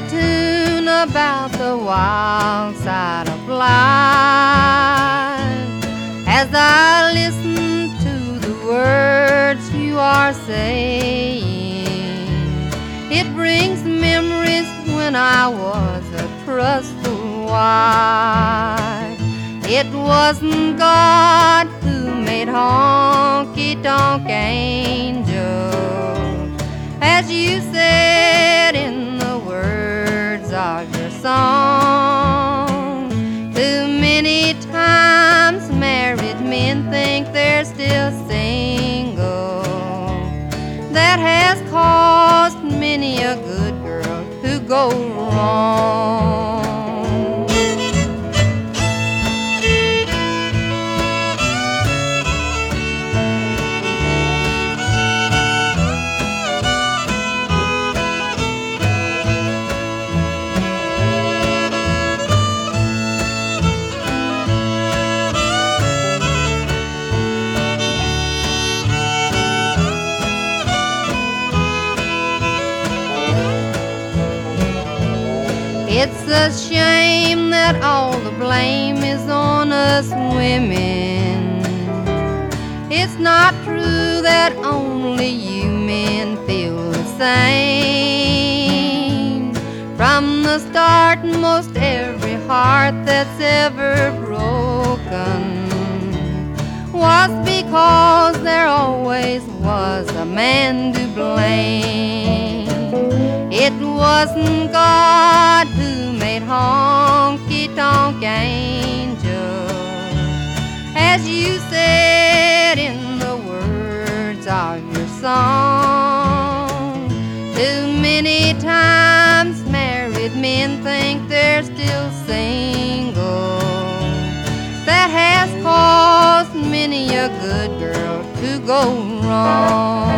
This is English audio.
tune about the wild side of life. As I listen to the words you are saying, it brings memories when I was a trustful wife. It wasn't God who made honky-tonk angels, as you said in the words of your song. Too many times married men think they're still single. That has caused many a good girl to go wrong. It's a shame that all the blame is on us women. It's not true that only you men feel the same. From the start, most every heart that's ever broken was because there always was a man to blame. It wasn't God who made honky-tonk angels, as you said in the words of your song. Too many times married men think they're still single. That has caused many a good girl to go wrong.